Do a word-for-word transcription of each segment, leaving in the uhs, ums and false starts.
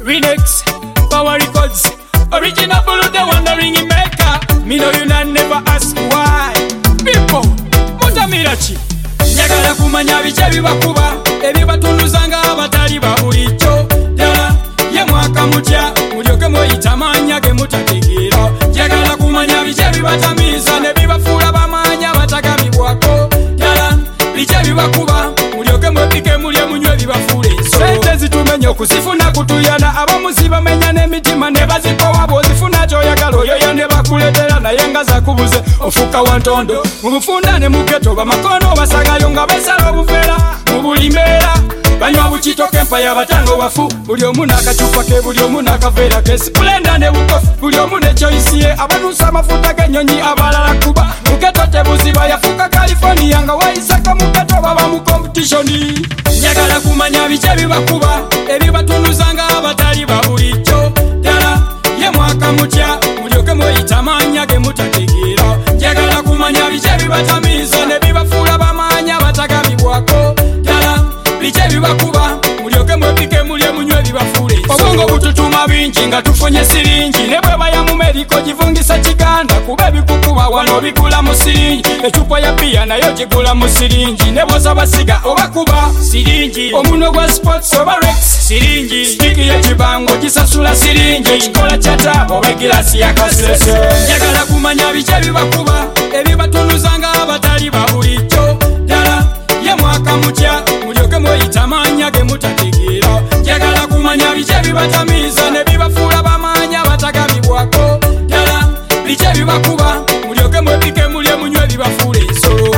Renex, Power Records, original Bulu, the wandering in Mecca. Me know you not never ask why. People, mutamirachi. Njagala kumanya biche bibakuba, ebibatunuzanga abatali babulicho. Yala, ye mwaka mutya, mulyoke mweyitamanya ge mutategeera. Njagala kumanya biche bibatamiza ne bibafula bamanya batagamibwako. Yala, biche bibakuba, mulyoke mwepike mulye munywe bibafule enso. Sente zitumenye okusifuna kutuyana, abamuzi bamenya n'emitima ne bazikowa bw'ozifuna ky'oyagala oyo yane bakuleetera naye nga zakubuze ofuuka wa ntondo. Mu bufunda ne mu ghetto bamakono basagayo nga beesala obufeera mu buli mbeera. Banywa bukitoka empaya batango bafu, buli omu n'akacupa ke, buli omu n'akaveera ke, sipulenda ne bukofu, buli omu ne choice ye. Abanusa amafuta g'ennyonyi abalala kuba, mu ghetto tebuziba yafuuka California nga wayisako mu ghetto baba mu competition. Njagala kumanya biche bibakuba, ebibatunuzanga abatali babulijjo. Ddala ye mwaka mutya, mulyoke mweyitamanya ge mutategeera. Njagala kumanya biche bibatamiza ne bibafuula bamanya batagamibwako. Ddala biche bibakuba, mulyoke mwepike mulye munywe bibafuule enso. Obwongo bututuma bingi nga tufunye siringi, ne bwe baya mu Meriko givungisa kiganda, kuba ebikukuba wano bigula mu siringi. Ecupa ya bia nayo gigula mu siringi, ne bwoza basiga oba kuba siringi. Omuno gwa sports oba rex siringi, stiki y'ekibango gisasula siringi. Ekikola kya taaba oba egilasi ya kasese. Njagala kumanya biche bibakuba, ebibatunuzanga abatali babulijjo. Ddala ye mwaka mutya, mulyoke mweyitamanya ge mutategeera. Njagala kumanya biche bibatamiza ne bibafuula bamanya batagamibwako. Ddala biche bibakuba, mulyoke mwepike mulye munywe bibafuule enso.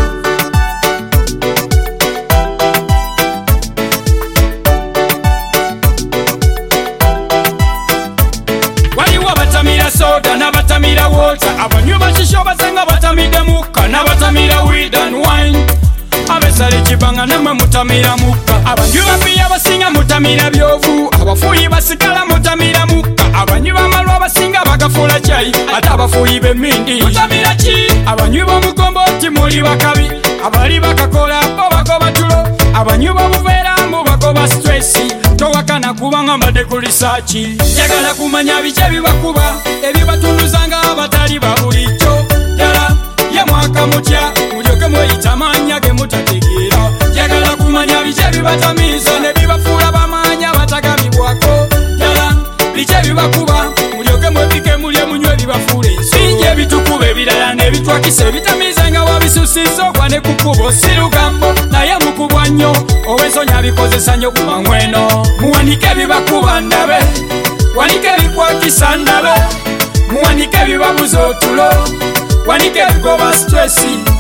Waliwo abatamira soda n'abatamira water, abanywi bashisho basanga batamidde mukka n'abatamira weed and wine. Abesale kibanga namwe mutamira mukka, abanywi babiya basinga mutamira byovu, abafuuyi basigala mutamira mukka, abanywi b'amalwa basinga bagafuula chai, ate abafuuyi b'emmindi mutamira ki? Abanywi b'omukomboti muli bakabi, abali bakakola bo bagoba tulo, abanywi b'obuveera mbu bagoba stressi. Towakana kubanga mbadde ku research. Njagala kumanya biche bibakuba, ebibatunuzanga abatali babulijjo. Ddala ye mwaka mutya, mulyoke mweyitamanya ge mutategeera. Njagala kumanya biche bibatamiza ne bibafuula bamanya batagamibwako. Ddala biche bibakuba, mulyoke mwepike mulye munywe bibafuule enso. Bingi ebitukuba ebirala ne bitwakisa ebitamiza nga wabisusiza ogwa ne kukubo si lugambo naye mukubwa nnyo, ow'ensonyi abikozesa nnyo ku mangweno. Muwanike ebibakuba ndabe, wanike ebikwakisa ndabe, muwanike ebibabuza otulo, wanike ebigoba stressi.